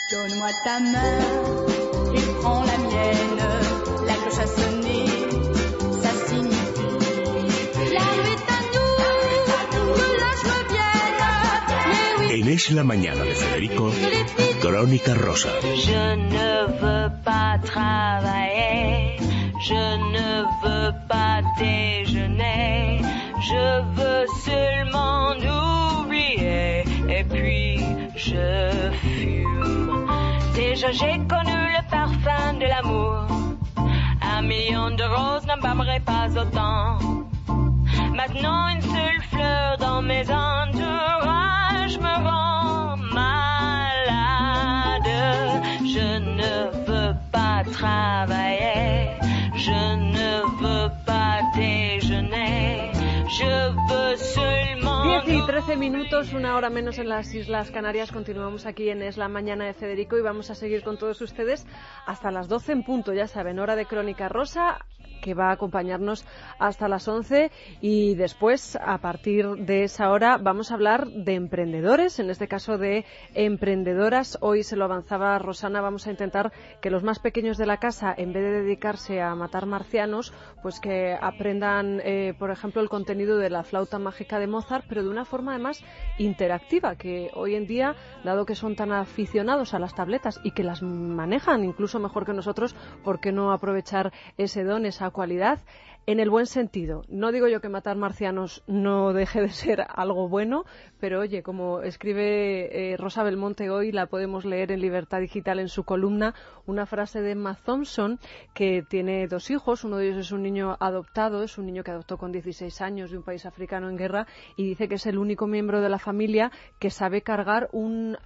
Donne-moi ta main et prends la mienne. La cloche a sonné, ça signifie la nuit à nous, que l'âge revienne. Mais oui. En Es la Mañana de Federico, Crónica Rosa. Je ne veux pas travailler, je ne veux pas déjeuner, je veux seulement oublier et puis je fume. Déjà j'ai connu le parfum de l'amour, 1 million de roses n'embâmerait pas autant. Maintenant une seule fleur dans mes entourages me rend malade. Je ne veux pas travailler, je ne veux pas déjeuner, je veux seulement... 10 y 13 minutos, 1 hora menos en las Islas Canarias. Continuamos aquí en Es la Mañana de Federico y vamos a seguir con todos ustedes hasta las 12 en punto, ya saben, hora de Crónica Rosa, que va a acompañarnos hasta las 11, y después, a partir de esa hora, vamos a hablar de emprendedores, en este caso de emprendedoras. Hoy se lo avanzaba Rosana, vamos a intentar que los más pequeños de la casa, en vez de dedicarse a matar marcianos, pues que aprendan, por ejemplo, el contenido de la flauta mágica de Mozart, pero de una forma además interactiva, que hoy en día, dado que son tan aficionados a las tabletas y que las manejan incluso mejor que nosotros, ¿por qué no aprovechar ese don, esa cualidad? En el buen sentido. No digo yo que matar marcianos no deje de ser algo bueno, pero oye, como escribe Rosa Belmonte hoy, la podemos leer en Libertad Digital en su columna, una frase de Emma Thompson, que tiene 2 hijos, uno de ellos es un niño adoptado, es un niño que adoptó con 16 años de un país africano en guerra, y dice que es el único miembro de la familia que sabe cargar un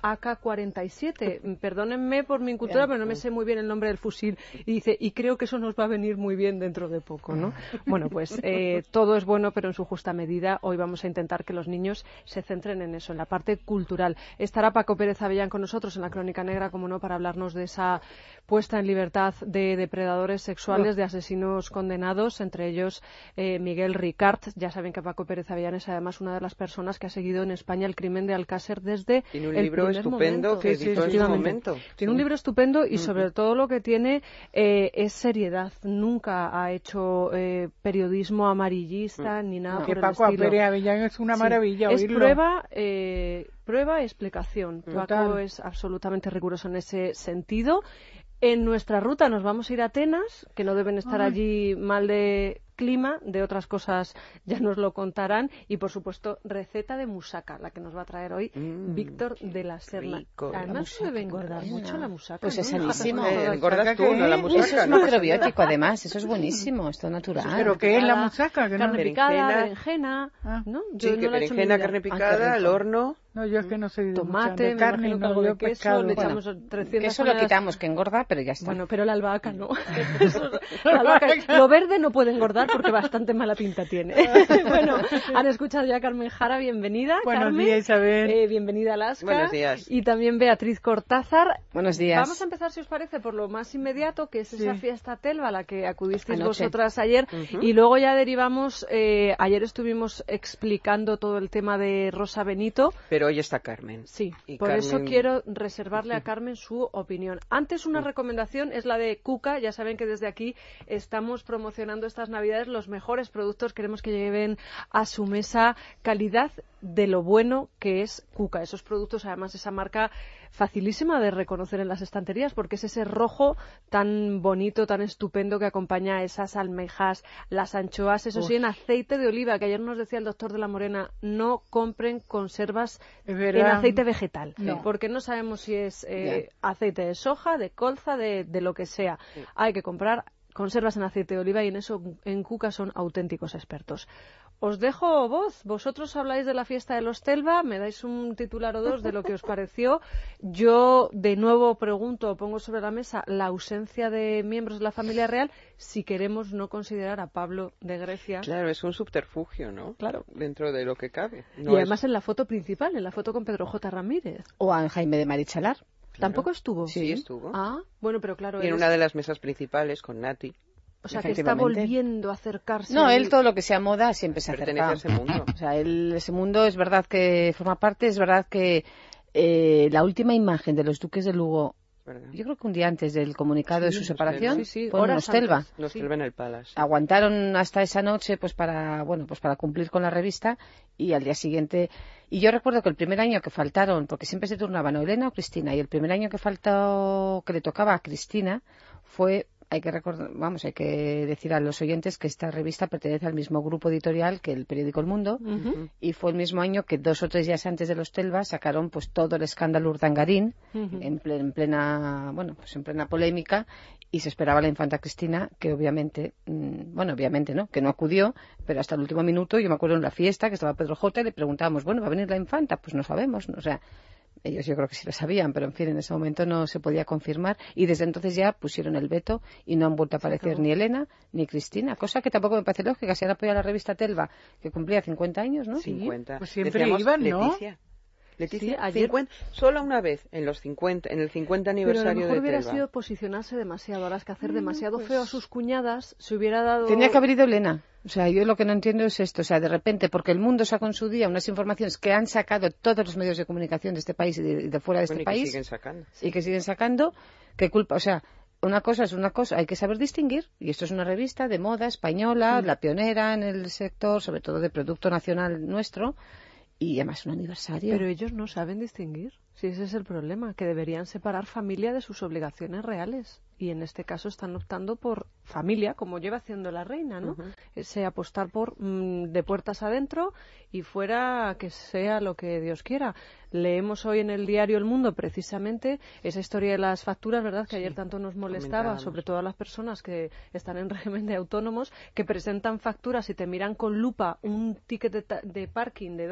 AK-47. Perdónenme por mi incultura, pero no me sé muy bien el nombre del fusil. Y dice, y creo que eso nos va a venir muy bien dentro de poco, ¿no? Bueno, pues todo es bueno, pero en su justa medida. Hoy vamos a intentar que los niños se centren en eso, en la parte cultural. Estará Paco Pérez Avellán con nosotros en la Crónica Negra, como no, para hablarnos de esa puesta en libertad de depredadores sexuales, de asesinos condenados, entre ellos Miguel Ricard. Ya saben que Paco Pérez Avellán es además una de las personas que ha seguido en España el crimen de Alcácer desde tiene un libro estupendo que editó en su momento. Tiene un libro estupendo y sobre todo lo que tiene es seriedad. Nunca ha hecho periodismo amarillista ni nada por el Paco estilo. Pérez Avellán es una maravilla oírlo. Es prueba y explicación. Total. Paco es absolutamente riguroso en ese sentido. En nuestra ruta nos vamos a ir a Atenas, que no deben estar allí mal de clima, de otras cosas ya nos lo contarán, y por supuesto receta de musaca, la que nos va a traer hoy Víctor de la Serna. Rico. Además no debe engordar mucho la musaca. Pues ¿no? es sanísimo. Engordas tú, no la musaca. Eso es macrobiótico, además, eso es buenísimo, esto es natural. ¿Pero qué es la musaca? Que no... Carne picada, berenjena, ¿no? Yo Sí, no que la he hecho berenjena, ni carne idea. picada, al horno. No, yo es que no soy de Tomate, de carne, me imagino que no, algo yo de queso, pescado. le echamos 300 Eso lo toneladas. quitamos, que engorda, pero ya está. Bueno, pero la albahaca no. La albahaca, lo verde no puede engordar porque bastante mala pinta tiene. Bueno, han escuchado ya a Carmen Jara, bienvenida. Buenos Carmen. días, Isabel. Bienvenida a Alaska. Buenos días. Y también Beatriz Cortázar. Buenos días. Vamos a empezar, si os parece, por lo más inmediato, que es esa fiesta Telva a la que acudisteis Anoche. vosotras ayer. Y luego ya derivamos, ayer estuvimos explicando todo el tema de Rosa Benito. Pero hoy está Carmen. Sí, Y por Carmen... eso quiero reservarle a Carmen su opinión. Antes, una recomendación es la de Cuca. Ya saben que desde aquí estamos promocionando estas Navidades los mejores productos. Queremos que lleven a su mesa calidad de lo bueno que es Cuca. Esos productos, además, esa marca facilísima de reconocer en las estanterías, porque es ese rojo tan bonito, tan estupendo que acompaña a esas almejas, las anchoas, eso sí, en aceite de oliva, que ayer nos decía el doctor de la Morena, no compren conservas en aceite vegetal, porque no sabemos si es aceite de soja, de colza, de lo que sea. Hay que comprar conservas en aceite de oliva, y en eso en Cuca son auténticos expertos. Os dejo voz. Vosotros habláis de la fiesta de los Telva, me dais un titular o dos de lo que os pareció. Yo de nuevo pregunto, pongo sobre la mesa la ausencia de miembros de la familia real, si queremos no considerar a Pablo de Grecia. Claro, es un subterfugio, ¿no? Claro. Dentro de lo que cabe. No y además en la foto principal, en la foto con Pedro J. Ramírez. O a Jaime de Marichalar. Claro. ¿Tampoco estuvo? Sí, estuvo. Ah, bueno, pero claro. Y en una de las mesas principales con Nati. O sea, que está volviendo a acercarse. No, él todo lo que sea moda siempre se acerca. Pertenece a ese mundo. O sea, ese mundo es verdad que forma parte, es verdad que la última imagen de los duques de Lugo, ¿verdad? yo creo que un día antes del comunicado de su separación, fue en horas Nostelva. antes. Nostelva en el Palace. Aguantaron hasta esa noche pues para cumplir con la revista, y al día siguiente. Y yo recuerdo que el primer año que faltaron, porque siempre se turnaban o Elena o Cristina, y el primer año que faltó, que le tocaba a Cristina, fue, hay que decir a los oyentes que esta revista pertenece al mismo grupo editorial que el periódico El Mundo, y fue el mismo año que 2 o 3 días antes de los Telva sacaron pues todo el escándalo Urdangarín, en plena polémica, y se esperaba la infanta Cristina, que obviamente no, que no acudió, pero hasta el último minuto. Yo me acuerdo en la fiesta que estaba Pedro J. y le preguntábamos, ¿va a venir la infanta? Pues no sabemos, o sea, ellos yo creo que sí lo sabían, pero en fin, en ese momento no se podía confirmar, y desde entonces ya pusieron el veto y no han vuelto a aparecer ni Elena ni Cristina, cosa que tampoco me parece lógica. Si han apoyado la revista Telva, que cumplía 50 años, ¿no? 50. Pues siempre Decíamos, iban, ¿no? Leticia, Sí, ayer... 50, solo una vez en el 50 aniversario pero a lo mejor de hubiera Telva. sido posicionarse demasiado, ahora es que hacer demasiado feo a sus cuñadas se hubiera dado... Tenía que haber ido Elena. O sea, yo lo que no entiendo es esto. O sea, de repente, porque el mundo sacó en su día unas informaciones que han sacado todos los medios de comunicación de este país y de fuera de este país. Y que siguen sacando. ¿Qué culpa? O sea, una cosa es una cosa, hay que saber distinguir. Y esto es una revista de moda española, la pionera en el sector, sobre todo de producto nacional nuestro. Y además un aniversario. Pero ellos no saben distinguir. Si ese es el problema, que deberían separar familia de sus obligaciones reales. Y en este caso están optando por familia, como lleva haciendo la reina, ¿no? Ese apostar por de puertas adentro y fuera que sea lo que Dios quiera. Leemos hoy en el diario El Mundo precisamente esa historia de las facturas, ¿verdad? Que ayer tanto nos molestaba, sobre todo a las personas que están en régimen de autónomos, que presentan facturas y te miran con lupa un ticket de parking de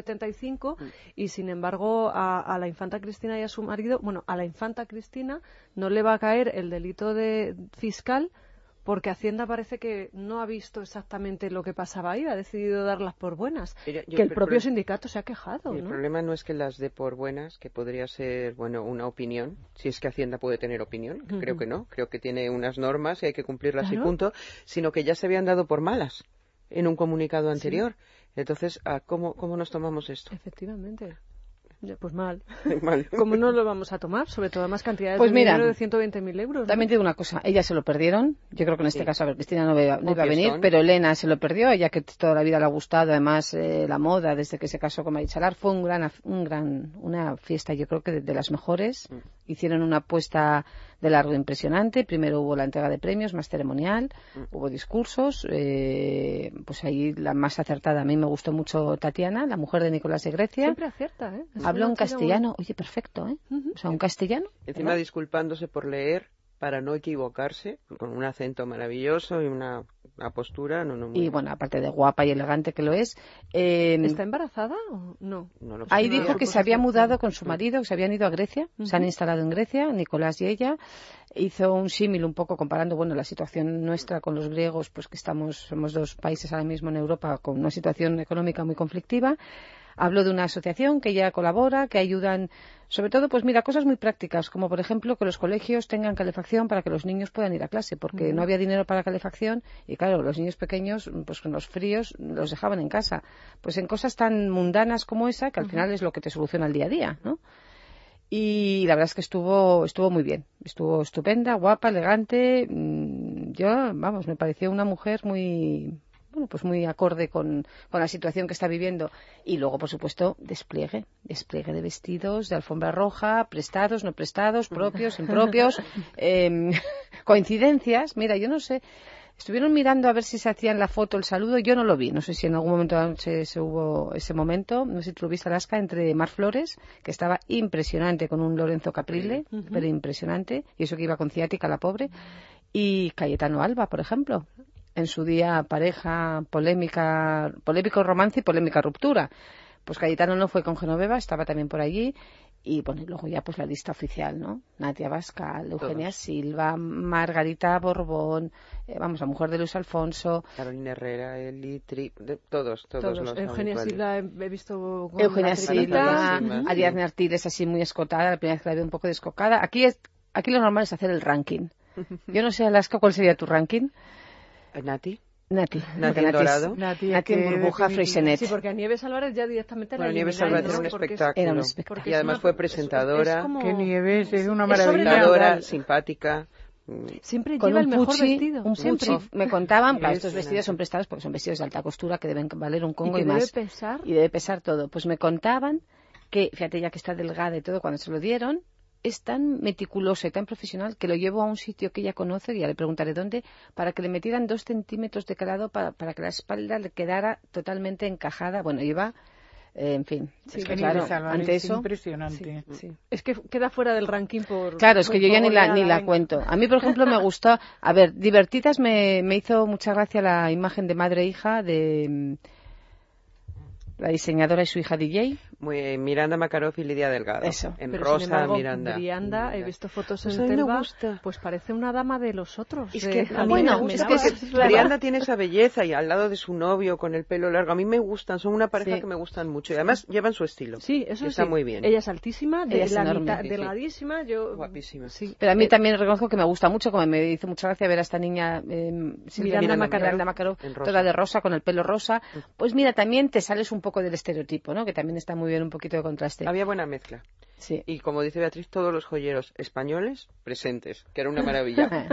2,75 y sin embargo a la infanta Cristina y a su marido, a la infanta Cristina no le va a caer el delito de fiscal, porque Hacienda parece que no ha visto exactamente lo que pasaba ahí, ha decidido darlas por buenas. Que el propio sindicato se ha quejado, ¿no? El problema no es que las dé por buenas, que podría ser, una opinión, si es que Hacienda puede tener opinión, creo que no, creo que tiene unas normas y hay que cumplirlas y punto, sino que ya se habían dado por malas en un comunicado anterior. Entonces, ¿cómo nos tomamos esto? Efectivamente. Pues mal. Mal. ¿Cómo no lo vamos a tomar? Sobre todo más cantidades pues de mira, dinero de 120.000 euros. ¿No? También te digo una cosa, ellas se lo perdieron. Yo creo que en este caso, a ver, Cristina no iba a venir, pero Elena se lo perdió, ella que toda la vida le ha gustado, además la moda, desde que se casó con Marichalar, fue una fiesta, yo creo que de las mejores. Hicieron una apuesta de largo impresionante. Primero hubo la entrega de premios, más ceremonial, hubo discursos, pues ahí la más acertada, a mí me gustó mucho Tatiana, la mujer de Nicolás de Grecia. Siempre acierta, ¿eh? Habló en castellano, oye, perfecto, ¿eh? O sea, un castellano. Encima ¿verdad? Disculpándose por leer, para no equivocarse, con un acento maravilloso y una postura. Y bueno, aparte de guapa y elegante que lo es. ¿Está embarazada o no? Ahí dijo que se había mudado con su marido, que se habían ido a Grecia, se han instalado en Grecia, Nicolás y ella. Hizo un símil un poco comparando, la situación nuestra con los griegos, pues que somos 2 países ahora mismo en Europa con una situación económica muy conflictiva. Habló de una asociación que ya colabora, que ayudan, sobre todo, pues mira, cosas muy prácticas, como por ejemplo que los colegios tengan calefacción para que los niños puedan ir a clase, porque no había dinero para calefacción y claro, los niños pequeños, pues con los fríos los dejaban en casa. Pues en cosas tan mundanas como esa, que al final es lo que te soluciona el día a día, ¿no? Y la verdad es que estuvo muy bien, estuvo estupenda, guapa, elegante. Me pareció una mujer muy acorde con la situación que está viviendo. Y luego, por supuesto, despliegue de vestidos, de alfombra roja, prestados, no prestados, propios, impropios, coincidencias. Mira, yo no sé, estuvieron mirando a ver si se hacían la foto, el saludo, yo no lo vi, no sé si en algún momento se hubo ese momento, no sé si tú lo viste, Alaska, entre Mar Flores, que estaba impresionante con un Lorenzo Caprile, pero impresionante, y eso que iba con ciática la pobre, y Cayetano Alba, por ejemplo. En su día pareja polémico romance y polémica ruptura. Pues Cayetano no fue con Genoveva, estaba también por allí. Y luego ya pues la lista oficial, ¿no? Natia Bascal, Eugenia Silva, Margarita Borbón, la mujer de Luis Alfonso. Carolina Herrera, todos los Eugenia Silva he visto con Eugenia Silva, Ariadne Artiles así muy escotada, la primera vez que la veo un poco descocada. Aquí lo normal es hacer el ranking. Yo no sé, Alaska, ¿cuál sería tu ranking? ¿Nati? Nati Dorado. Nati en burbuja Freixenet. Sí, porque a Nieves Álvarez ya directamente la Nieves elimináis, Álvarez ¿no? era un Porque espectáculo. Era un espectáculo. Y además fue presentadora. Es como... Que Nieves es una Es maravilla. Presentadora, simpática. Siempre Con lleva un el mejor puchi, vestido. un siempre. puchi. Me contaban, claro, estos Sí, vestidos son prestados porque son vestidos de alta costura que deben valer un congo ¿Y y que debe más. pesar? Y debe pesar todo. Pues me contaban que, fíjate, ya que está delgada y todo, cuando se lo dieron, es tan meticulosa y tan profesional que lo llevo a un sitio que ella conoce, y ya le preguntaré dónde, para que le metieran 2 centímetros de calado para que la espalda le quedara totalmente encajada. Bueno, lleva, en fin, Sí, es que, Nieves claro, Álvarez, ante eso... impresionante. Sí. Es que queda fuera del ranking por... Claro, es que yo ya ni la venga. cuento. A mí, por ejemplo, me gustó... A ver, divertidas me hizo mucha gracia la imagen de madre e hija de la diseñadora y su hija DJ. Miranda Makarov y Lidia Delgado. Eso. En Pero, rosa, sin embargo, Miranda. he visto fotos Pues en a mí me Telva, gusta. pues parece una dama de los otros. Es de- que a mí bueno, me es daba- que es Brianda tiene esa belleza y al lado de su novio con el pelo largo. A mí me gustan, son una pareja Sí. que me gustan mucho y además llevan su estilo. Sí, eso Y está sí. muy bien. Ella es altísima, Ella es la enorme. mitad, Sí, sí. delgadísima. Yo, Guapísima. Sí. Pero a mí también reconozco que me gusta mucho, como me hizo mucha gracia ver a esta niña Miranda Makarov, en rosa. toda de rosa, con el pelo rosa. Pues mira, también te sales un poco del estereotipo, ¿no? Que también está muy bien un poquito de contraste. Había buena mezcla. Sí. Y como dice Beatriz, todos los joyeros españoles presentes, que era una maravilla.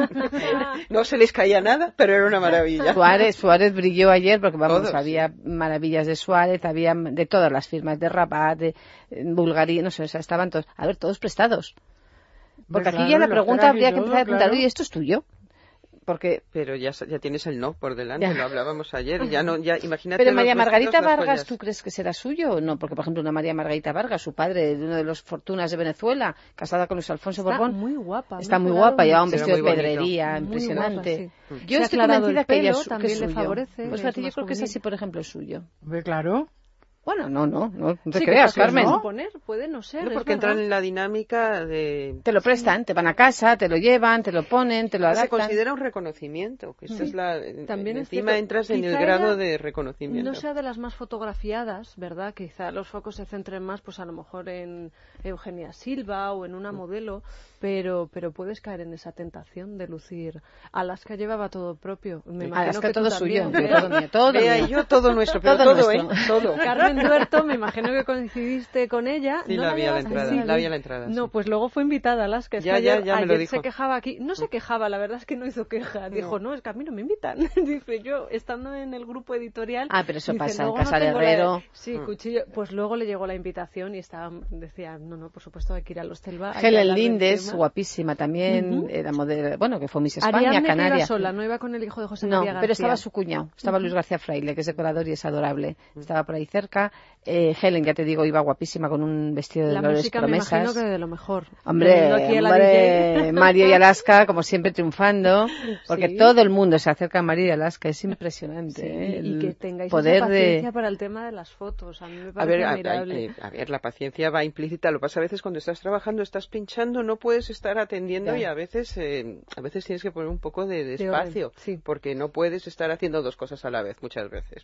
No se les caía nada, pero era una maravilla. Suárez brilló ayer porque, vamos, Todos, había maravillas de Suárez, había de todas las firmas, de Rabat, de Bulgaria, no sé, o sea, estaban todos, a ver, todos prestados. Porque Pues aquí claro, ya la los pregunta trajes y habría que todo, empezar a preguntar, claro. oye, ¿esto es tuyo? Porque... Pero ya tienes el no por delante, Ya. lo hablábamos ayer. Ya no, ya imagínate. Pero los María Margarita vestidos, las Vargas, joyas. ¿tú crees que será suyo o no? Porque, por ejemplo, una María Margarita Vargas, su padre, de uno de los fortunas de Venezuela, casada con Luis Alfonso Está Borbón, muy guapa. está me muy ha quedado guapa, lleva un Era vestido de muy bonito. pedrería muy impresionante. guapa, sí. Yo Se ha estoy aclarado convencida el que ella pelo, es, que es también le suyo. favorece, Pues es fíjate, yo más creo que ese juvenil. sí, por ejemplo, es suyo. Hombre, claro. Bueno, no te Sí, creas, que puede Carmen. no suponer, puede no ser. No, es porque entran verdad. en la dinámica de... Te lo prestan, te van a casa, te lo llevan, te lo ponen, te lo Se adaptan. considera un reconocimiento, que esa es la... También es encima cierto, entras en el quizá grado ella de reconocimiento. No sea de las más fotografiadas, ¿verdad? Quizá los focos se centren más, pues a lo mejor en Eugenia Silva o en una modelo, pero puedes caer en esa tentación de lucir. Alaska llevaba todo propio. Me imagino Alaska que tú todo también, suyo, ¿eh? todo mío, todo Vea, mío. y yo todo nuestro, pero Todo todo, nuestro. Todo. Carmen Duerto, me imagino que coincidiste con ella. Sí, ¿No la vi a la llegaste? entrada, Sí. la vi a la entrada. No, sí. pues luego fue invitada a Alaska. Es que Ya me lo ayer dijo. se quejaba aquí. No se quejaba, la verdad es que no hizo queja. Dijo, no, es que a mí no me invitan. Dice, yo, estando en el grupo editorial... Ah, pero eso dice, pasa en "Luego Casa de tengo Herrero". Sí, cuchillo. Pues luego le llegó la invitación y decía, no, por supuesto hay que ir a los Telva. hay que Helen hablar del Lindes, tema". guapísima también, era modelo, bueno, que fue Miss España, Ariadne, que Canaria. iba sola, no iba con el hijo de José No, María García. pero estaba su cuñado, estaba Luis García Fraile, que es decorador y es adorable. Estaba por ahí cerca. Helen, ya te digo, iba guapísima con un vestido de La Dolores música Promesas. me imagino que de lo mejor. Hombre, Veniendo aquí a la DJ. Mario y Alaska, como siempre, triunfando, porque Sí. todo el mundo se acerca a Mario y Alaska, es impresionante. Sí, ¿eh? y que El tengáis poder esa paciencia de... para el tema de las fotos. A mí me A parece ver, admirable. a ver, la paciencia va implícita. Lo que pasa a veces cuando estás trabajando, estás pinchando, no puedes estar atendiendo Ya. y a veces tienes que poner un poco de orden, espacio, sí. porque no puedes estar haciendo dos cosas a la vez muchas veces.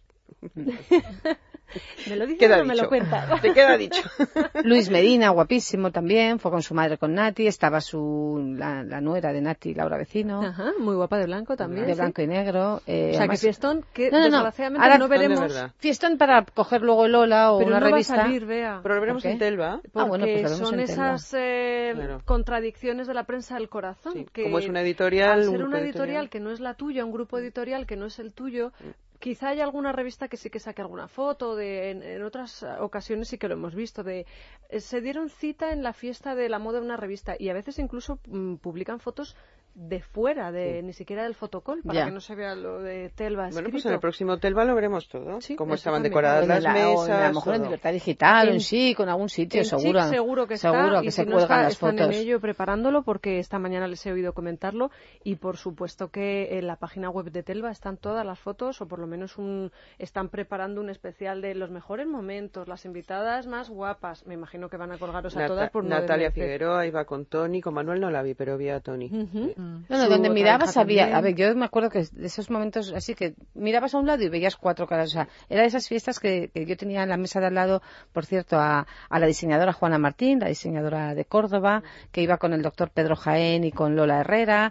¿Me lo dices Queda o me lo dicho. cuentas? Te queda dicho. Luis Medina, guapísimo también, fue con su madre con Nati, estaba la nuera de Nati, Laura Vecino, Ajá, muy guapa de blanco también. de sí. blanco y negro. O sea, que además- fiestón que No, desgraciadamente ahora no fiestón de veremos. verdad. Fiestón para coger luego el Ola o Pero una no revista. va a salir, Bea. Pero lo veremos ¿Por qué? en Telva. Porque bueno, pues lo vemos son en Telva. esas Claro. contradicciones de la prensa del corazón. Sí, Que como es una editorial, al un ser grupo una editorial. editorial que no es la tuya, un grupo editorial que no es el tuyo, quizá haya alguna revista que sí que saque alguna foto. En otras ocasiones sí que lo hemos visto. Se dieron cita en la fiesta de la moda de una revista y a veces incluso publican fotos de fuera, ni siquiera del fotocall, para Ya. que no se vea lo de Telva Bueno, pues escrito. en el próximo Telva lo veremos todo. Sí, Cómo eso estaban también. decoradas O en las la- o mesas. a lo mejor en todo. Libertad Digital, En- en Chic, en algún sitio, En seguro. Chic seguro que está, Seguro y que si se no cuelgan las están fotos. en ello preparándolo porque esta mañana les he oído comentarlo y por supuesto que en la página web de Telva están todas las fotos o por lo menos están preparando un especial de los mejores momentos, las invitadas más guapas. Me imagino que van a colgaros a todas por no Natalia desmerecer. Figueroa iba con Tony, con Manuel no la vi, pero vi a Tony. Ujú. No, Su donde otra mirabas hija había... también. A ver, yo me acuerdo que de esos momentos así que mirabas a un lado y veías 4 caras. O sea, era de esas fiestas que yo tenía en la mesa de al lado, por cierto, a la diseñadora Juana Martín, la diseñadora de Córdoba, que iba con el doctor Pedro Jaén y con Lola Herrera.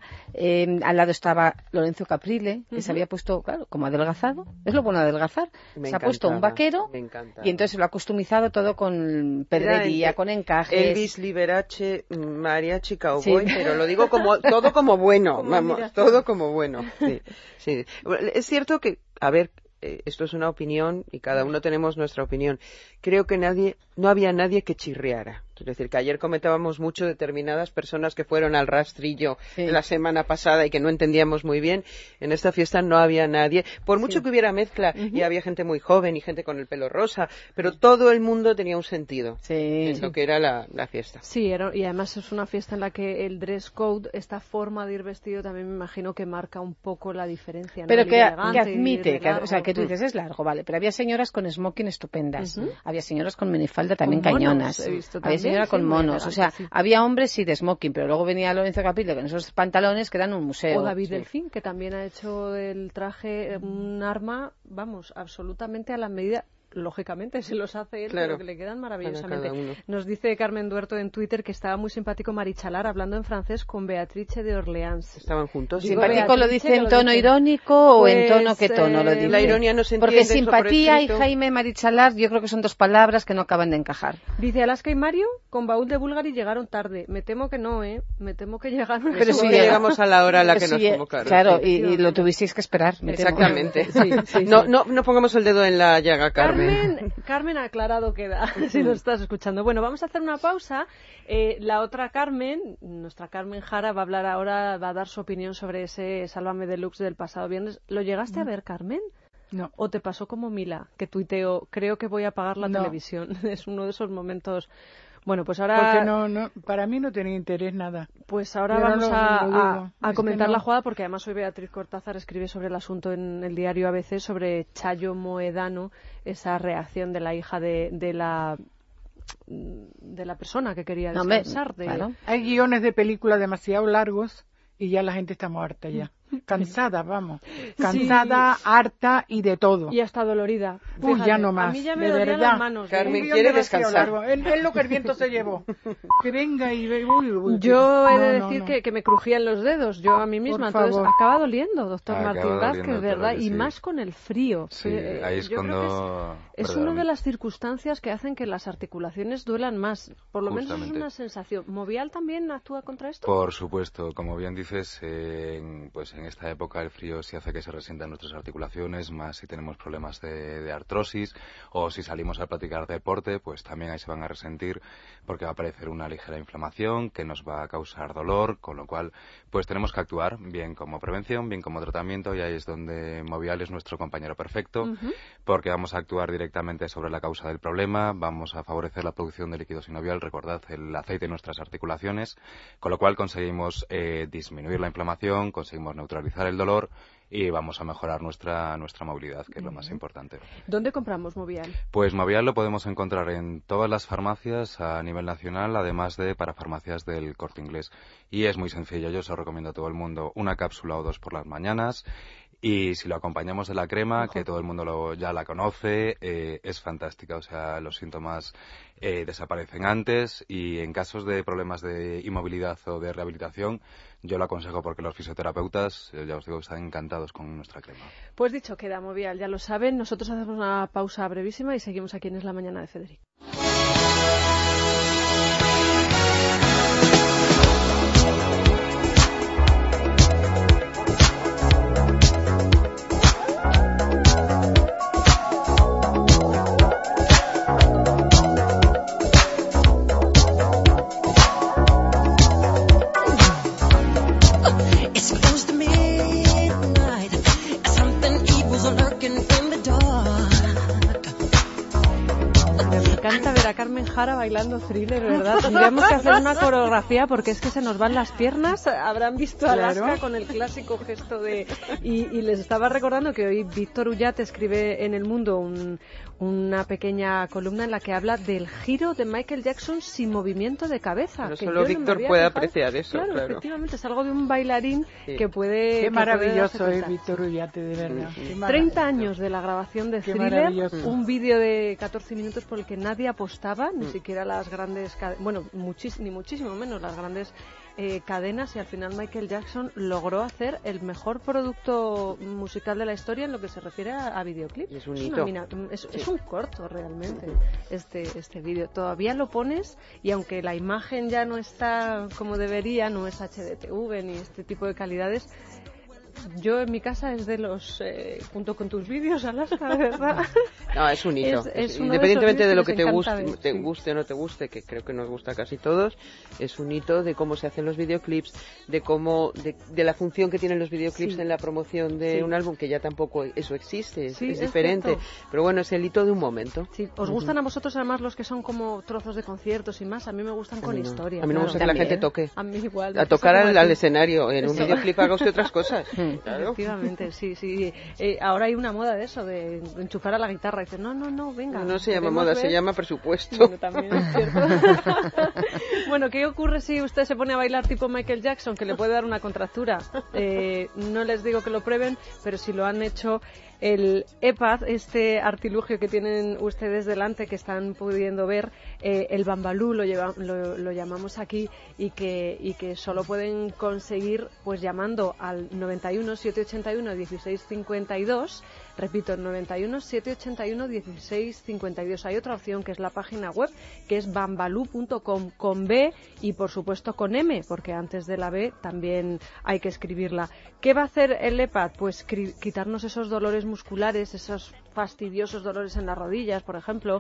Al lado estaba Lorenzo Caprile, que se había puesto, claro, como adelgazado. Es lo bueno de adelgazar. Se ha puesto un vaquero Me y entonces lo ha customizado todo con pedrería, con encajes. Elvis, Liberace, Mariachi, Cowboy, pero lo digo como todo como bueno, vamos, todo como bueno. Sí, sí. Es cierto que, a ver, esto es una opinión y cada uno tenemos nuestra opinión. Creo que no había nadie que chirriara. Es decir, que ayer comentábamos mucho determinadas personas que fueron al rastrillo la semana pasada y que no entendíamos muy bien. En esta fiesta no había nadie. Por mucho que hubiera mezcla y había gente muy joven y gente con el pelo rosa, pero todo el mundo tenía un sentido en lo que era la fiesta. Sí, y además es una fiesta en la que el dress code, esta forma de ir vestido, también me imagino que marca un poco la diferencia, ¿no? Pero El que ir elegante, admite, ir de largo. o sea, que tú dices es largo, vale, pero había señoras con smoking estupendas, había señoras con minifalda también Con monos, cañonas, he visto había también, señoras con sí, muy monos, o sea, elegantes, sí. había hombres sí de smoking, pero luego venía Lorenzo Caprile con esos pantalones que eran un museo. O David Delfín, que también ha hecho el traje un arma, vamos, absolutamente a la medida. Lógicamente, se los hace él, Claro. pero que le quedan maravillosamente. Para cada uno. Nos dice Carmen Duerto en Twitter que estaba muy simpático Marichalar hablando en francés con Beatrice de Orleans. ¿Estaban juntos? Digo, ¿Simpático lo Beatrice, dice en que lo tono dice. irónico o en Pues, tono qué tono lo dice? La ironía no se entiende. Porque eso por simpatía y escrito. Jaime Marichalar yo creo que son 2 palabras que no acaban de encajar. Dice Alaska y Mario con baúl de Bulgari llegaron tarde. Me temo que no, Me temo que llegaron. Pero Supongo sí, que llegamos a la hora a la que Sí, nos convocaron. claro, sí. y lo tuvisteis que esperar. me temo. Exactamente. Sí. No pongamos el dedo en la llaga, Carmen. Carmen aclarado queda, si nos estás escuchando. Bueno, vamos a hacer una pausa. La otra Carmen, nuestra Carmen Jara, va a hablar ahora, va a dar su opinión sobre ese Sálvame Deluxe del pasado viernes. ¿Lo llegaste a ver, Carmen? No. ¿O te pasó como Mila, que tuiteó, creo que voy a apagar la No. televisión? Es uno de esos momentos. Bueno, pues ahora. Porque para mí no tenía interés nada. Pues ahora Yo no vamos lo a digo. comentar Es que la no. jugada, porque además hoy Beatriz Cortázar escribe sobre el asunto en el diario ABC, sobre Chayo Moedano, esa reacción de la hija de la persona que quería descansar. Claro. Hay guiones de películas demasiado largos y ya la gente está harta ya. Cansada, vamos. Cansada, harta y de todo. Y hasta dolorida. Uy, Fíjate, ya no más. A mí ya me de dolían verdad. las manos. Carmen, Un guión quiere demasiado descansar. largo. Es lo que el viento se llevó. Que venga y ve. Uy, Yo he de no, decir no. Que me crujían los dedos, yo a mí misma. Por Entonces favor. acaba doliendo, doctor Acaba Martín Vázquez, doliendo, ¿verdad? claro que Y sí. más con el frío. Sí, ahí es yo creo que cuando... es Perdón. una de las circunstancias que hacen que las articulaciones duelan más. Por lo menos es Justamente. una sensación. ¿Movial también actúa contra esto? Por supuesto, como bien dices, pues en esta época el frío sí hace que se resientan nuestras articulaciones, más si tenemos problemas de artrosis o si salimos a practicar deporte, pues también ahí se van a resentir porque va a aparecer una ligera inflamación que nos va a causar dolor, con lo cual pues tenemos que actuar bien como prevención, bien como tratamiento, y ahí es donde Movial es nuestro compañero perfecto, porque vamos a actuar directamente sobre la causa del problema, vamos a favorecer la producción de líquido sinovial, recordad el aceite en nuestras articulaciones, con lo cual conseguimos disminuir la inflamación, conseguimos neutralizar el dolor y vamos a mejorar nuestra movilidad, que es lo más importante. ¿Dónde compramos Movial? Pues Movial lo podemos encontrar en todas las farmacias a nivel nacional, además de para farmacias del Corte Inglés. Y es muy sencillo, yo os lo recomiendo a todo el mundo, una cápsula o 2 por las mañanas. Y si lo acompañamos de la crema, que todo el mundo ya la conoce, es fantástica. O sea, los síntomas desaparecen antes, y en casos de problemas de inmovilidad o de rehabilitación, yo lo aconsejo porque los fisioterapeutas, ya os digo, están encantados con nuestra crema. Pues dicho queda, Movial, ya lo saben. Nosotros hacemos una pausa brevísima y seguimos aquí en Es la Mañana de Federico. It's close to midnight. Something evil's lurking in the dark. Me encanta ver a Carmen Jara bailando Thriller, ¿verdad? Tendríamos que hacer una coreografía porque es que se nos van las piernas. Habrán visto a Alaska con el clásico gesto de... Y les estaba recordando que hoy Víctor Ullat escribe en El Mundo una pequeña columna en la que habla del giro de Michael Jackson sin movimiento de cabeza. Pero solo Víctor puede apreciar eso, claro. Efectivamente, es algo de un bailarín que puede... Qué maravilloso es Víctor Ullat, de verdad. 30 años de la grabación de Thriller, un vídeo de 14 minutos por el que nadie apostaba, ni siquiera las grandes... Bueno, ni muchísimo menos las grandes cadenas, y al final Michael Jackson logró hacer el mejor producto musical de la historia en lo que se refiere a videoclip. Es un hito. Es un corto realmente este vídeo. Todavía lo pones y aunque la imagen ya no está como debería, no es HDTV ni este tipo de calidades, yo en mi casa es de los, junto con tus vídeos, Alaska, de verdad. No, es un hito. Independientemente de lo que te guste o no te guste, que creo que nos gusta a casi todos, es un hito de cómo se hacen los videoclips, de la función que tienen los videoclips en la promoción de un álbum, que ya tampoco eso existe, es diferente. Cierto. Pero bueno, es el hito de un momento. Sí. ¿Os gustan a vosotros además los que son como trozos de conciertos y más? A mí me gustan con historia. A mí no me gusta que la gente toque. A mí igual. A tocar al escenario. En un videoclip haga usted otras cosas. Claro. Efectivamente, sí. Ahora hay una moda de eso, de enchufar a la guitarra. Y dices, no, venga. No se llama moda, se llama presupuesto. Bueno, también es cierto. Bueno, ¿qué ocurre si usted se pone a bailar tipo Michael Jackson, que le puede dar una contractura? No les digo que lo prueben, pero si lo han hecho, el EPAD, este artilugio que tienen ustedes delante, que están pudiendo ver, el Bambalú lo llamamos aquí, y que solo pueden conseguir pues llamando al 91 781 1652. Repito, 91 781 1652. Hay otra opción que es la página web, que es bambalú.com, con B y por supuesto con M, porque antes de la B también hay que escribirla. ¿Qué va a hacer el EPAD? Pues quitarnos esos dolores musculares, esos fastidiosos dolores en las rodillas, por ejemplo,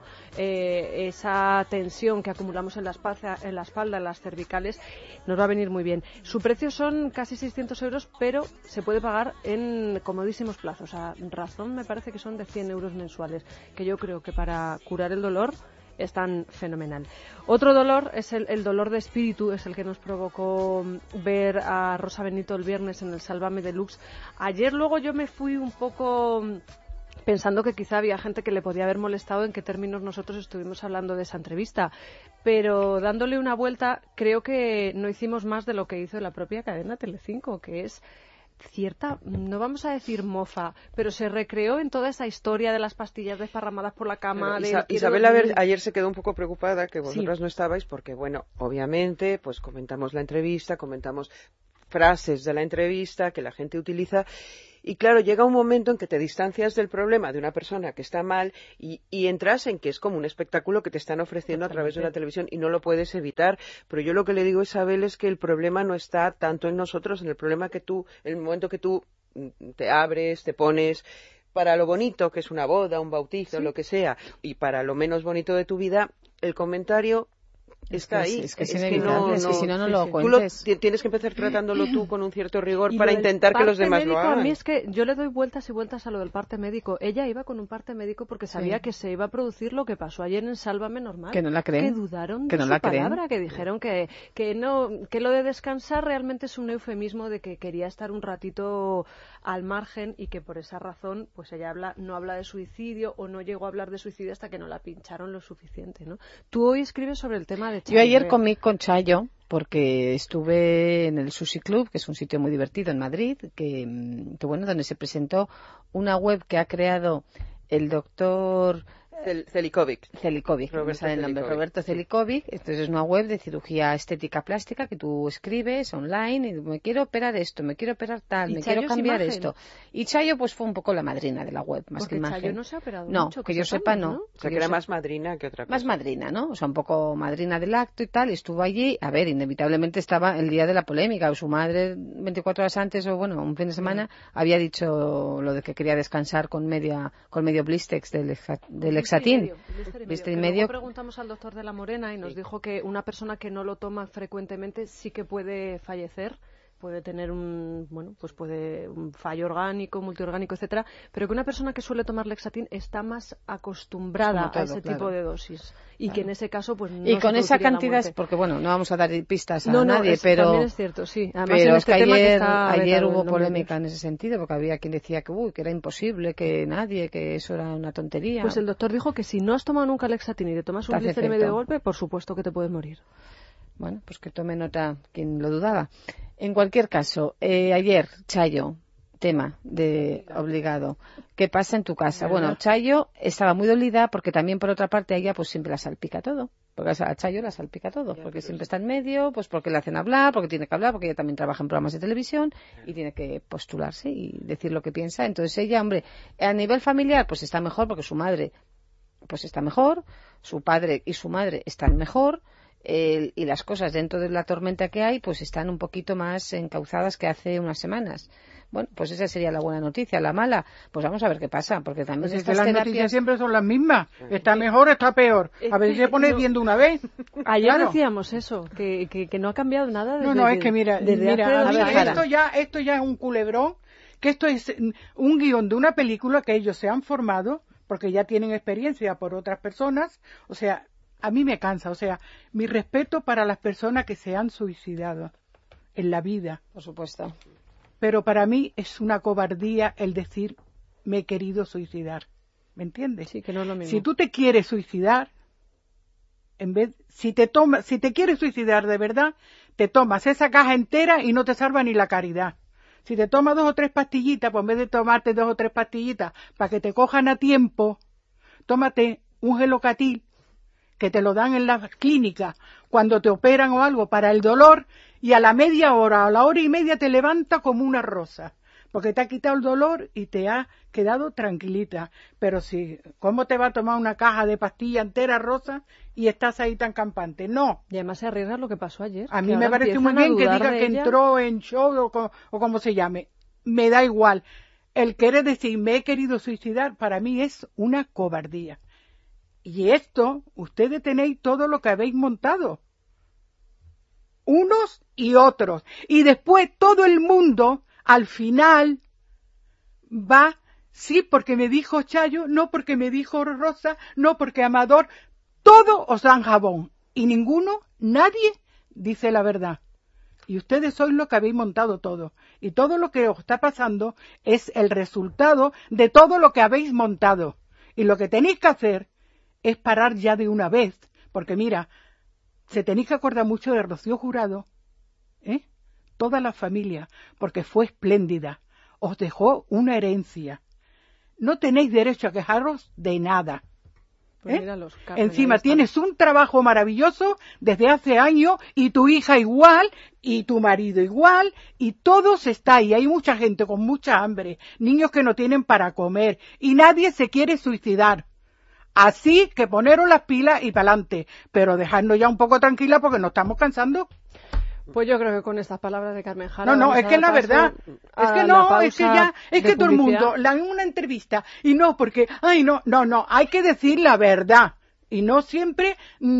esa tensión que acumulamos en la espalda, en las cervicales, nos va a venir muy bien. Su precio son casi 600 euros, pero se puede pagar en comodísimos plazos. A razón me parece que son de 100 euros mensuales, que yo creo que para curar el dolor están fenomenal. Otro dolor es el dolor de espíritu, es el que nos provocó ver a Rosa Benito el viernes en el Sálvame Deluxe. Ayer luego yo me fui un poco pensando que quizá había gente que le podía haber molestado en qué términos nosotros estuvimos hablando de esa entrevista, pero dándole una vuelta creo que no hicimos más de lo que hizo la propia cadena Telecinco, que es cierta, no vamos a decir mofa, pero se recreó en toda esa historia de las pastillas desparramadas por la cama. Isabel ayer se quedó un poco preocupada que vosotras no estabais, porque bueno, obviamente pues comentamos la entrevista, comentamos frases de la entrevista que la gente utiliza. Y claro, llega un momento en que te distancias del problema de una persona que está mal y entras en que es como un espectáculo que te están ofreciendo a través de la televisión y no lo puedes evitar. Pero yo lo que le digo a Isabel es que el problema no está tanto en nosotros, en el problema que tú, en el momento que tú te abres, te pones para lo bonito, que es una boda, un bautizo, lo que sea, y para lo menos bonito de tu vida, el comentario está ahí. Es que si no lo cuentes. Tú tienes que empezar tratándolo tú con un cierto rigor para intentar que los demás lo hagan. A mí es que yo le doy vueltas y vueltas a lo del parte médico. Ella iba con un parte médico porque sabía que se iba a producir lo que pasó ayer en Sálvame Normal. Que no la creen. Que dudaron de su palabra, que dijeron que lo de descansar realmente es un eufemismo de que quería estar un ratito al margen y que por esa razón pues ella no habla de suicidio o no llegó a hablar de suicidio hasta que no la pincharon lo suficiente, ¿no? Tú hoy escribes sobre el tema de Chayo. Yo ayer comí con Chayo porque estuve en el Sushi Club, que es un sitio muy divertido en Madrid, que bueno, donde se presentó una web que ha creado el doctor Celikovic, Roberto Celikovic. Entonces es una web de cirugía estética plástica que tú escribes online y me quiero operar esto, me quiero operar tal, me quiero cambiar esto. Y Chayo pues fue un poco la madrina de la web, más que imagen. Chayo no se ha operado no, mucho, que yo sepa, no. O sea, que era más madrina que otra cosa. Más madrina, ¿no? O sea, un poco madrina del acto y tal. Y estuvo allí, a ver, inevitablemente estaba el día de la polémica. O su madre, 24 horas antes, o bueno, un fin de semana, había dicho lo de que quería descansar con medio blistex del Lexatin. Luego preguntamos al doctor de la Morena y nos dijo que una persona que no lo toma frecuentemente sí que puede fallecer puede tener un fallo orgánico, multiorgánico, etcétera, pero que una persona que suele tomar Lexatin está más acostumbrada a ese tipo de dosis y que en ese caso pues no y con se esa produciría la cantidad, muerte. porque bueno, no vamos a dar pistas a No, nadie, pero también es cierto, sí. Además, pero en es este que tema que ayer, está ayer vetado hubo en nombre de polémica Dios. en ese sentido, porque había quien decía que era imposible, que nadie, que eso era una tontería. Pues el doctor dijo que si no has tomado nunca Lexatin y te tomas un Te hace glicer medio de efecto. golpe, por supuesto que te puedes morir. Bueno, pues que tome nota quien lo dudaba. En cualquier caso, ayer, Chayo, tema de obligado. ¿Qué pasa en tu casa? Bueno, Chayo estaba muy dolida porque también, por otra parte, a ella pues siempre la salpica todo. Porque a Chayo la salpica todo. Porque siempre está en medio, pues porque le hacen hablar, porque tiene que hablar, porque ella también trabaja en programas de televisión y tiene que postularse y decir lo que piensa. Entonces ella, hombre, a nivel familiar pues está mejor porque su madre pues está mejor, su padre y su madre están mejor. Y las cosas dentro de la tormenta que hay pues están un poquito más encauzadas que hace unas semanas. Bueno, pues esa sería la buena noticia. La mala, pues vamos a ver qué pasa, porque también Pues es que estas las terapias... noticias siempre son las mismas. Está mejor, está peor. A ver si se pone bien de una vez. Ayer Claro. decíamos eso, que no ha cambiado nada desde... No, es que mira, desde hace a mí 2 años. esto ya es un culebrón, que esto es un guión de una película que ellos se han formado, porque ya tienen experiencia por otras personas, o sea, a mí me cansa, o sea, mi respeto para las personas que se han suicidado en la vida. Por supuesto. Pero para mí es una cobardía el decir, me he querido suicidar. ¿Me entiendes? Sí, que no es lo mismo. Si tú te quieres suicidar, si te quieres suicidar de verdad, te tomas esa caja entera y no te salva ni la caridad. Si te tomas 2 o 3 pastillitas, pues en vez de tomarte 2 o 3 pastillitas para que te cojan a tiempo, tómate un Gelocatil, que te lo dan en la clínica cuando te operan o algo para el dolor, y a la media hora o a la hora y media te levanta como una rosa, porque te ha quitado el dolor y te ha quedado tranquilita. Pero si, ¿cómo te va a tomar una caja de pastilla entera rosa y estás ahí tan campante? No. Y además se arriesga lo que pasó ayer. A que mí me ahora parece muy empiezan a bien que dudar diga de que ella. entró en show o como se llame. Me da igual. El querer decir me he querido suicidar para mí es una cobardía. Y esto, ustedes tenéis todo lo que habéis montado. Unos y otros. Y después todo el mundo, al final, va, sí, porque me dijo Chayo, no porque me dijo Rosa, no porque Amador, todos os dan jabón. Y nadie dice la verdad. Y ustedes sois lo que habéis montado todo. Y todo lo que os está pasando es el resultado de todo lo que habéis montado. Y lo que tenéis que hacer es parar ya de una vez. Porque mira, se tenéis que acordar mucho de Rocío Jurado, toda la familia, porque fue espléndida. Os dejó una herencia. No tenéis derecho a quejaros de nada. Pues míralos, Carmen, Encima ahí está. tienes un trabajo maravilloso desde hace años y tu hija igual y tu marido igual y todos está ahí. Hay mucha gente con mucha hambre, niños que no tienen para comer y nadie se quiere suicidar. Así que poneros las pilas y para adelante, pero dejadnos ya un poco tranquila porque nos estamos cansando. Pues yo creo que con estas palabras de Carmen Jara... No, vamos es a que dar la paso verdad, es a que la no, es que pausa ya, es de que todo el publicidad. mundo, en una entrevista, y no, porque, no, hay que decir la verdad, y no siempre,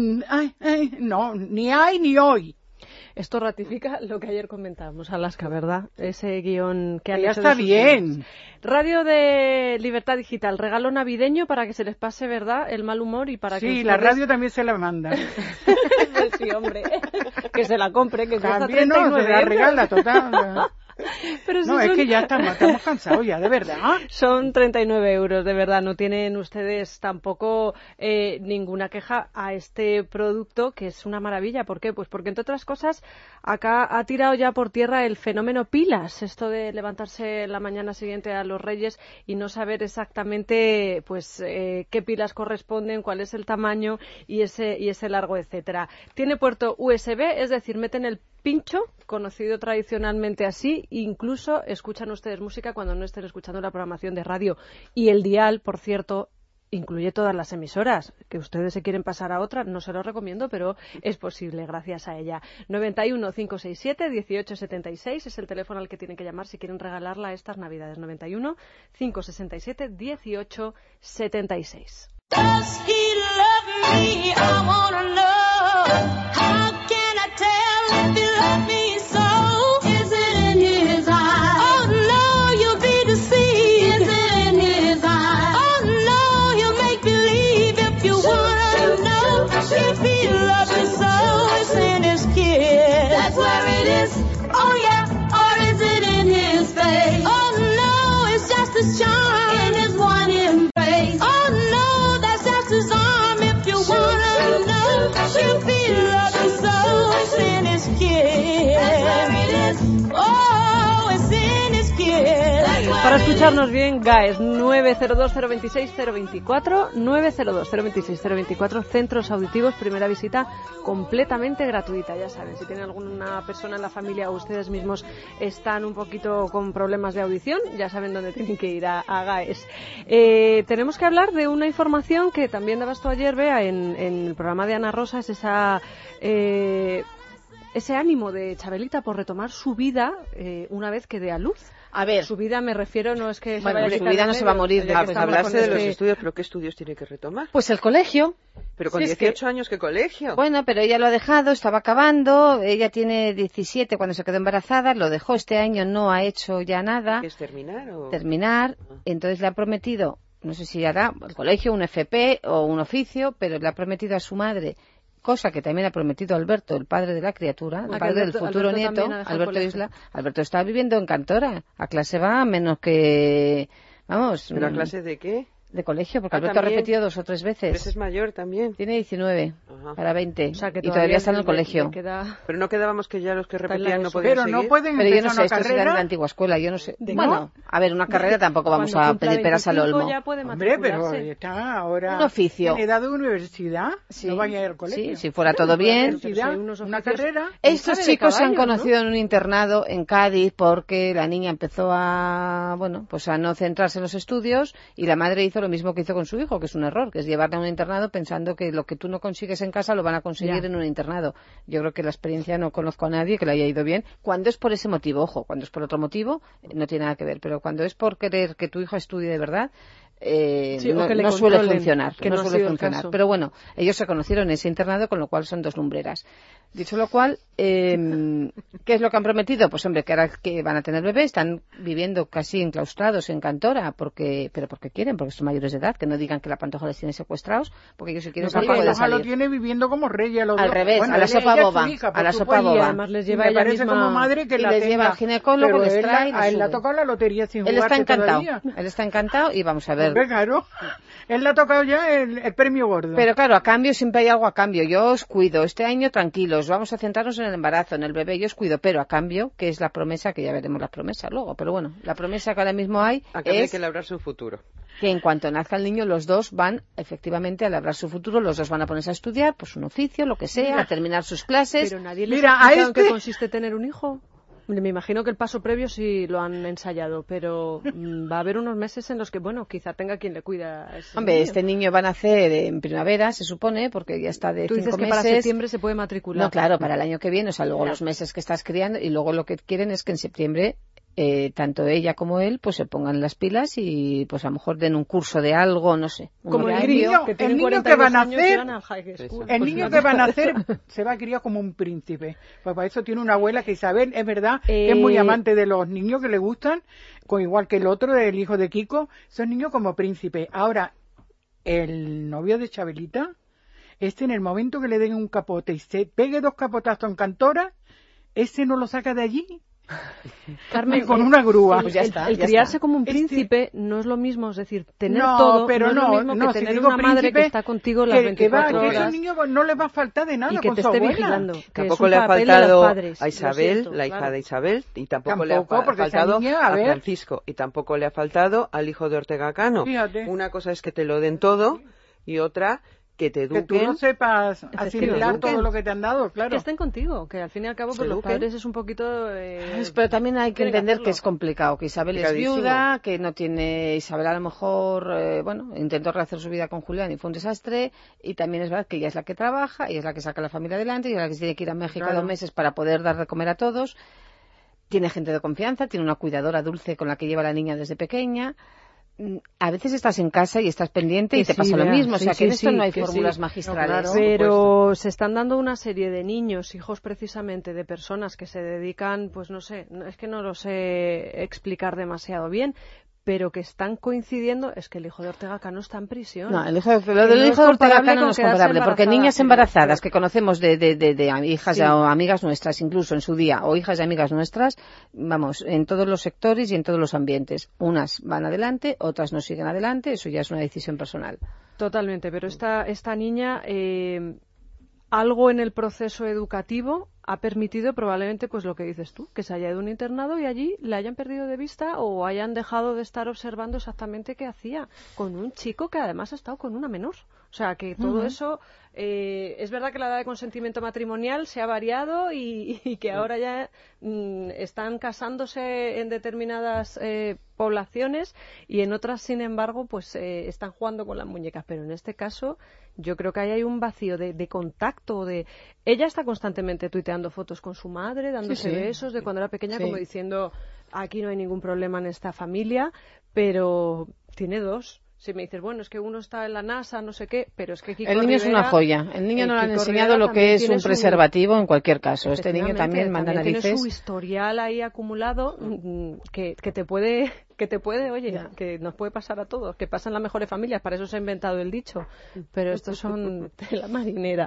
no, ni hay ni hoy. Esto ratifica lo que ayer comentábamos, Alaska, ¿verdad? Ese guión que han Ya hecho está de sus bien. vidas. Radio de Libertad Digital, regalo navideño para que se les pase, ¿verdad?, el mal humor y para que Sí, ustedes... la radio también se la manda. Sí, hombre, que se la compre, que cuesta También 39 no, se la euros. regala, total. Pero si No, es son- que ya estamos cansados ya, de verdad. Son 39 euros, de verdad. No tienen ustedes tampoco ninguna queja a este producto, que es una maravilla. ¿Por qué? Pues porque, entre otras cosas, acá ha tirado ya por tierra el fenómeno pilas. Esto de levantarse la mañana siguiente a los Reyes y no saber exactamente pues qué pilas corresponden, cuál es el tamaño y ese largo, etcétera. Tiene puerto USB, es decir, meten el pincho, conocido tradicionalmente así, incluso escuchan ustedes música cuando no estén escuchando la programación de radio. Y el dial, por cierto, incluye todas las emisoras. Que ustedes se quieren pasar a otra, no se lo recomiendo, pero es posible gracias a ella. 91 567 1876 es el teléfono al que tienen que llamar si quieren regalarla estas Navidades. 91 567 1876. Does he love me? I wanna know. How can I tell if he loves me so? Is it Para escucharnos bien, GAES 902-026-024, 902-026-024, centros auditivos, primera visita completamente gratuita. Ya saben, si tienen alguna persona en la familia o ustedes mismos están un poquito con problemas de audición, ya saben dónde tienen que ir, a GAES. Tenemos que hablar de una información que también dabas tú ayer, Bea, en el programa de Ana Rosa, es ese ánimo de Chabelita por retomar su vida una vez que dé a luz. A ver, Su vida, me refiero, no es que bueno, se vaya a su quitar vida de no se medio, va a morir de ya que pues estamos hablarse con de los este- estudios, pero ¿qué estudios tiene que retomar? pues el colegio. Pero con Sí, es 18 años, ¿qué colegio? Bueno, pero ella lo ha dejado, estaba acabando, ella tiene 17 cuando se quedó embarazada, lo dejó este año, no ha hecho ya nada. ¿Qué es terminar? O... Terminar, entonces le ha prometido, no sé si hará el colegio, un FP o un oficio, pero le ha prometido a su madre, cosa que también ha prometido Alberto, el padre de la criatura, el Ah, padre del Alberto- futuro Alberto nieto, también ha dejado el Alberto colegio. Isla. Alberto está viviendo en Cantora, a clase va a menos que, vamos, ¿Pero a clase de qué? de colegio, porque Ah, Alberto ha también. repetido 2 o 3 Pero ese veces. es mayor también. Tiene 19 Ajá. para 20 O sea, que y todavía está en el le colegio. queda- Pero no quedábamos que ya los que Está en la repetían no ESO. podían Pero seguir. no pueden Pero yo no empezar sé, una esto será de la carrera. antigua escuela, yo no sé. ¿De Bueno, a ver, una carrera tampoco vamos Cuando a cumpla pedir peras al 25 olmo. ya puede Hombre, pero matricularse. está ahora Un oficio. en edad de universidad, Sí, no vaya a ir al colegio. sí, si fuera todo bien. Pero si hay unos Una oficios- carrera. Estos sabe de chicos se han caballos, ¿no? conocido en un internado en Cádiz porque la niña empezó a, bueno, pues a no centrarse en los estudios y la madre hizo lo mismo que hizo con su hijo, que es un error, que es llevarle a un internado pensando que lo que tú no consigues en casa lo van a conseguir Ya. en un internado. Yo creo que la experiencia no conozco a nadie que le haya ido bien. Cuando es por ese motivo, ojo, cuando es por otro motivo, no tiene nada que ver, pero cuando es por querer que tu hijo estudie de verdad, Sí, o no, que le no suele controlen, funcionar, que no no ha suele sido el funcionar. caso. Pero bueno, ellos se conocieron en ese internado, con lo cual son 2 lumbreras. Dicho lo cual, ¿qué es lo que han prometido? Pues hombre, que ahora que van a tener bebé, están viviendo casi enclaustrados en Cantora, pero porque quieren, porque son mayores de edad, que no digan que la Pantoja les tiene secuestrados, porque ellos si quieren No, salir porque pueden Pantoja lo salir. tiene viviendo como rey. A los Al dos. revés, Bueno, a la ella sopa es su boba, hija, a por la supuesto. sopa Y boba. además les Y lleva me ella parece misma... como madre que y la les tenga. lleva al ginecólogo, Pero les él trae y a él le ha sube. tocado la lotería sin Él está jugarse encantado, todavía. él está encantado y vamos a ver. Hombre, claro. Él le ha tocado ya el premio gordo. Pero claro, a cambio siempre hay algo a cambio. Yo os cuido, este año tranquilos, vamos a centrarnos en el embarazo, en el bebé, yo os cuido, pero a cambio, que es la promesa, que ya veremos la promesa luego, pero bueno, la promesa que ahora mismo hay Acá hay es que labrar su futuro. que en cuanto nazca el niño, los dos van efectivamente a labrar su futuro, los dos van a ponerse a estudiar, pues un oficio, lo que sea, a terminar sus clases. Pero nadie les Mira, ha a explicado en qué este- consiste tener un hijo. Me imagino que el paso previo sí lo han ensayado, pero va a haber unos meses en los que, bueno, quizá tenga quien le cuida a ese Hombre, niño. este niño va a nacer en primavera, se supone, porque ya está de Tú dices 5 que meses. para septiembre se puede matricular. No, claro, para el año que viene, o sea, luego Ya. los meses que estás criando, y luego lo que quieren es que en septiembre tanto ella como él pues se pongan las pilas y pues a lo mejor den un curso de algo, no sé. un Como el horario. niño, que tienen el niño 42 que van a años y hacer- van al high school. El Pues niño no. que van a hacer se va a criar como un príncipe. Pues para eso tiene una abuela que Isabel, es verdad, que es muy amante de los niños que le gustan, con igual que el otro, el hijo de Kiko, son niños como príncipe. Ahora, el novio de Chabelita, en el momento que le den un capote y se pegue 2 capotazos en Cantora, ese no lo saca de allí. Carmen, con una grúa. Pues ya el, está, el ya criarse está. como un Este- príncipe no es lo mismo, es decir, tener No, todo pero no es lo mismo que si tener digo una madre que príncipe, está contigo las que 24 que ese horas niño no le va a faltar de nada y que con te su esté abuela. vigilando. Que Tampoco es un le ha papel de los faltado padres, a lo Isabel, siento, la hija claro. de Isabel, y tampoco le ha Tampoco, porque esa faltado niña, a a ver. Francisco, y tampoco le ha faltado al hijo de Ortega Cano. Fíjate. Una cosa es que te lo den todo y otra que te Que tú eduquen. no sepas asimilar eduquen. todo lo que te han dado, claro. Que estén contigo, que al fin y al cabo Se pues los eduquen. padres es un poquito... Pero también hay que tienen que entender que hacerlo. es complicado, que Isabel es Complicadísimo. viuda, que no tiene, Isabel a lo mejor, bueno, intentó rehacer su vida con Julián y fue un desastre, y también es verdad que ella es la que trabaja, y es la que saca a la familia adelante, y es la que tiene que ir a México Claro. 2 meses para poder dar de comer a todos. Tiene gente de confianza, tiene una cuidadora dulce con la que lleva a la niña desde pequeña. A veces estás en casa y estás pendiente y Que te sí, pasa lo Bea, mismo, sí, o sea que en sí, esto sí, no hay que fórmulas sí. magistrales. No, claro. Pero se están dando una serie de niños, hijos precisamente de personas que se dedican, pues no sé, es que no lo sé explicar demasiado bien, pero que están coincidiendo, es que el hijo de Ortega Cano está en prisión. No, lo del no hijo es de Ortega comparable Cano no con es quedarse comparable, porque embarazada, niñas pero- embarazadas que conocemos de hijas Sí. o amigas nuestras, incluso en su día, o hijas de amigas nuestras, vamos, en todos los sectores y en todos los ambientes. Unas van adelante, otras no siguen adelante, eso ya es una decisión personal. Totalmente, pero esta niña algo en el proceso educativo ha permitido probablemente pues lo que dices tú, que se haya ido a un internado y allí le hayan perdido de vista o hayan dejado de estar observando exactamente qué hacía con un chico que además ha estado con una menor. O sea, que todo eso, es verdad que la edad de consentimiento matrimonial se ha variado y que ahora ya están casándose en determinadas poblaciones y en otras, sin embargo, pues están jugando con las muñecas. Pero en este caso, yo creo que ahí hay un vacío de contacto. Ella está constantemente tuiteando fotos con su madre, dándose besos de cuando era pequeña, como diciendo, aquí no hay ningún problema en esta familia, pero tiene dos. Si me dices, bueno, es que uno está en la NASA, no sé qué, pero es que Kiko El niño Rivera, es una joya. El niño no le han Kiko enseñado Rivera lo que es también un tiene preservativo en cualquier caso. Este niño también manda tiene narices. su historial ahí acumulado que te puede, oye, que nos puede pasar a todos, que pasan las mejores familias, para eso se ha inventado el dicho, pero estos son de la marinera.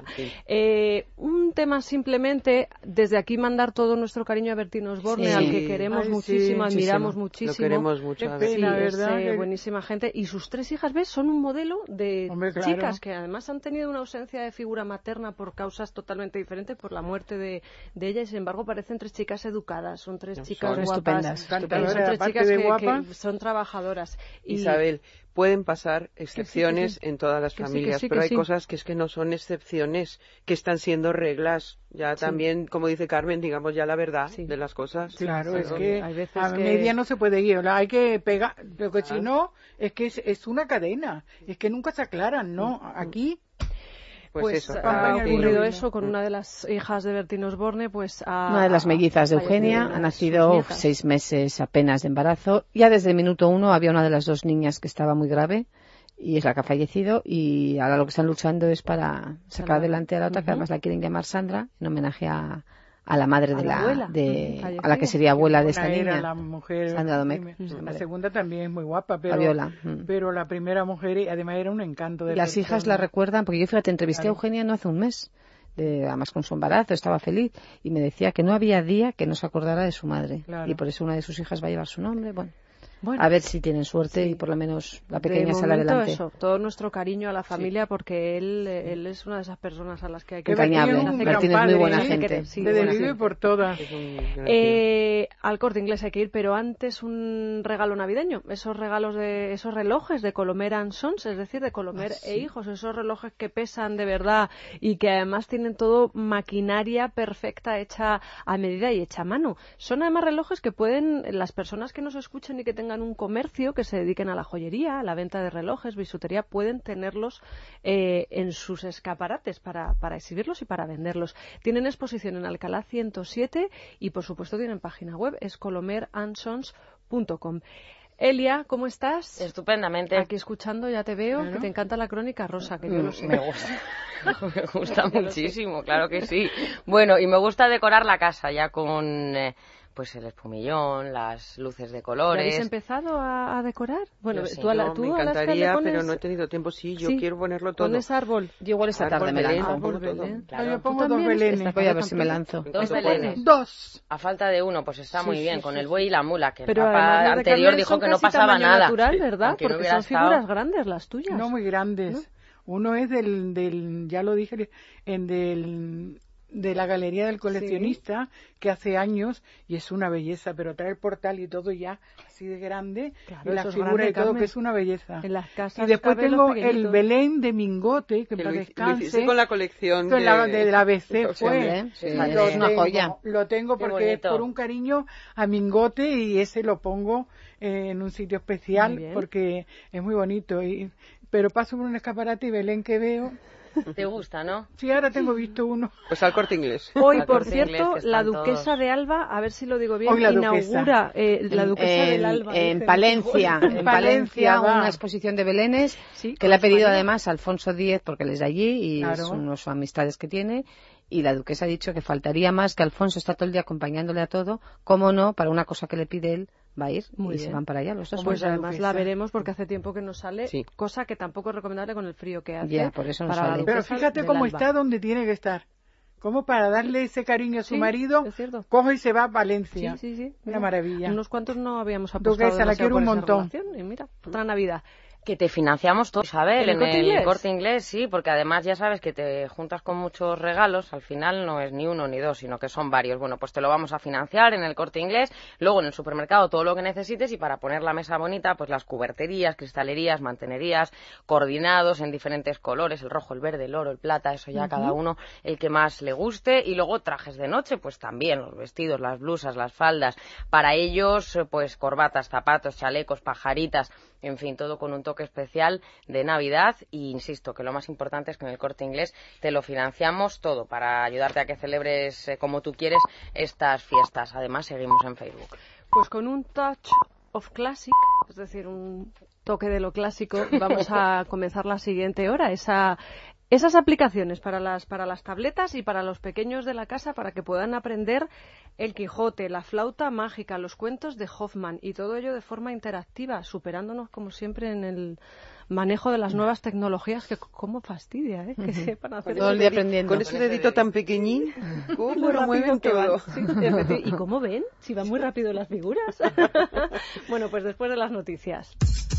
Un tema simplemente, desde aquí mandar todo nuestro cariño a Bertín Osborne, al que queremos muchísimo, admiramos muchísimo. Lo queremos mucho. Qué pena, ¿verdad? Es buenísima gente. Y sus tres hijas, ¿ves? Son un modelo de chicas que además han tenido una ausencia de figura materna por causas totalmente diferentes, por la muerte de ella, y sin embargo parecen tres chicas educadas, son tres chicas son guapas, estupendas. son tres chicas que son trabajadoras. Isabel, pueden pasar excepciones en todas las familias, pero hay cosas que es que no son excepciones, que están siendo reglas. Ya también, como dice Carmen, digamos ya la verdad de las cosas. Claro, es que a media no se puede ir, hay que pegar, porque si no, es que es una cadena, es que nunca se aclaran, ¿no? Aquí... Pues ha ocurrido eso con una de las hijas de Bertín Osborne, pues una de las mellizas de Eugenia, ha nacido 6 meses apenas de embarazo. Ya desde el minuto 1 había una de las dos niñas que estaba muy grave y es la que ha fallecido, y ahora lo que están luchando es para sacar adelante a la otra, que además la quieren llamar Sandra, en homenaje a la madre de la abuela, a la que sería abuela de esta niña, la mujer, Sandra Domecq. La segunda también es muy guapa, pero Fabiola. Pero la primera mujer además era un encanto de las persona. hijas la recuerdan, porque yo, fíjate, entrevisté a Eugenia no hace un mes, además con su embarazo, estaba feliz, y me decía que no había día que no se acordara de su madre, y por eso una de sus hijas va a llevar su nombre. Bueno, a ver si tienen suerte y por lo menos la pequeña sale adelante. Eso, todo nuestro cariño a la familia, porque él es una de esas personas a las que hay que... Entrañable. Bertín es muy buena gente. Vive por todas. Al Corte Inglés hay que ir, pero antes un regalo navideño. Esos relojes de Colomer & Sons, es decir, de Colomer e Hijos. Esos relojes que pesan de verdad y que además tienen todo maquinaria perfecta, hecha a medida y hecha a mano. Son además relojes que pueden, las personas que nos escuchen y que tengan un comercio, que se dediquen a la joyería, a la venta de relojes, bisutería, pueden tenerlos en sus escaparates para exhibirlos y para venderlos. Tienen exposición en Alcalá 107 y por supuesto tienen página web, es colomerandsons.com. Elia, ¿cómo estás? Estupendamente. Aquí escuchando, ya te veo, que te encanta la crónica rosa, que yo lo sé. Me gusta. Me gusta muchísimo, claro que sí. Bueno, y me gusta decorar la casa ya con... pues el espumillón, las luces de colores. ¿Ya habéis empezado a decorar? Bueno, sí. tú me encantaría, pero no he tenido tiempo. Sí, yo quiero ponerlo todo. ¿Pones árbol? Yo igual esta tarde me lanzo. Árbol, Belén. Claro. Yo pongo 2 belenes. Voy a ver si me lanzo. 2 belenes. 2. A falta de uno, pues está muy bien, con el buey y la mula, que pero el papá anterior dijo que no pasaba nada. Natural, ¿verdad? Aunque porque no son figuras grandes las tuyas. No muy grandes. Uno es del ya lo dije, de la Galería del Coleccionista, que hace años, y es una belleza, pero trae el portal y todo ya así de grande, y la figura y todo, que es una belleza. En las casas y después tengo el Belén de Mingote, que para descanse. Con la colección de la ABC fue. Sí, es una joya. Lo tengo porque es por un cariño a Mingote, y ese lo pongo en un sitio especial, porque es muy bonito. Pero paso por un escaparate y Belén que veo... ¿Te gusta, no? Sí, ahora tengo visto uno. Pues al Corte Inglés. Hoy, por cierto, la Duquesa de Alba, a ver si lo digo bien, inaugura la Duquesa del Alba. En Palencia, una exposición de belenes que le ha pedido además Alfonso X, porque él es de allí y son unas amistades que tiene. Y la duquesa ha dicho que faltaría más, que Alfonso está todo el día acompañándole a todo. ¿Cómo no? Para una cosa que le pide él, va a ir se van para allá los dos. Pues además la veremos porque hace tiempo que no sale, cosa que tampoco es recomendable con el frío que hace. Ya, por eso no sale. Pero fíjate cómo está donde tiene que estar. Como para darle ese cariño a su marido, coge y se va a Valencia. Sí. Una maravilla. Unos cuantos no habíamos apostado Duquesa, la quiero un montón. Y mira, otra Navidad. Que te financiamos todo, Isabel, ¿En el el Corte Inglés, sí, porque además ya sabes que te juntas con muchos regalos, al final no es ni uno ni dos, sino que son varios. Bueno, pues te lo vamos a financiar en el Corte Inglés, luego en el supermercado todo lo que necesites, y para poner la mesa bonita, pues las cuberterías, cristalerías, mantenerías, coordinados en diferentes colores, el rojo, el verde, el oro, el plata, eso ya cada uno el que más le guste. Y luego trajes de noche, pues también los vestidos, las blusas, las faldas, para ellos pues corbatas, zapatos, chalecos, pajaritas, en fin, todo con un toque especial de Navidad. Y insisto que lo más importante es que en el Corte Inglés te lo financiamos todo para ayudarte a que celebres como tú quieres estas fiestas. Además, seguimos en Facebook. Pues con un touch of classic, es decir, un toque de lo clásico, vamos a comenzar la siguiente hora. Esas aplicaciones para las tabletas y para los pequeños de la casa, para que puedan aprender el Quijote, la flauta mágica, los cuentos de Hoffman, y todo ello de forma interactiva, superándonos como siempre en el manejo de las nuevas tecnologías, que cómo fastidia, que sepan hacer todo el día aprendiendo. Con ese dedito tan pequeñín, cómo lo mueven todo. Sí, ¿y cómo ven? Si van muy rápido las figuras. Bueno, pues después de las noticias.